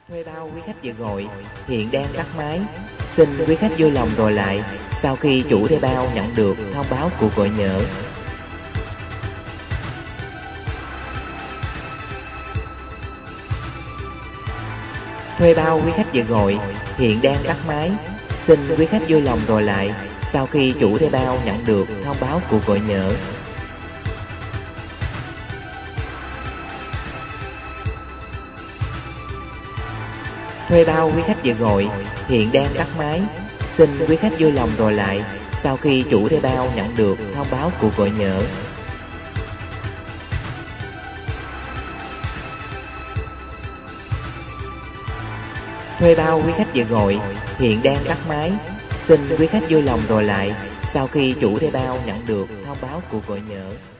Thuê bao quý khách vừa gọi hiện đang tắt máy. Xin quý khách vui lòng gọi lại sau khi chủ thuê bao nhận được thông báo cuộc gọi nhỡ. Thuê bao quý khách vừa gọi hiện đang tắt máy. Xin quý khách vui lòng gọi lại sau khi chủ thuê bao nhận được thông báo cuộc gọi nhỡ. Thuê bao quý khách vừa gọi hiện đang tắt máy. Xin quý khách vui lòng gọi lại sau khi chủ thuê bao nhận được thông báo cuộc gọi nhỡ. Thuê bao quý khách vừa gọi hiện đang tắt máy. Xin quý khách vui lòng gọi lại sau khi chủ thuê bao nhận được thông báo cuộc gọi nhỡ.